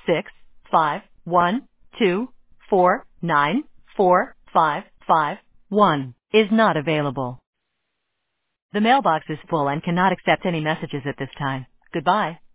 65124945551 is not available. The mailbox is full and cannot accept any messages at this time. Goodbye.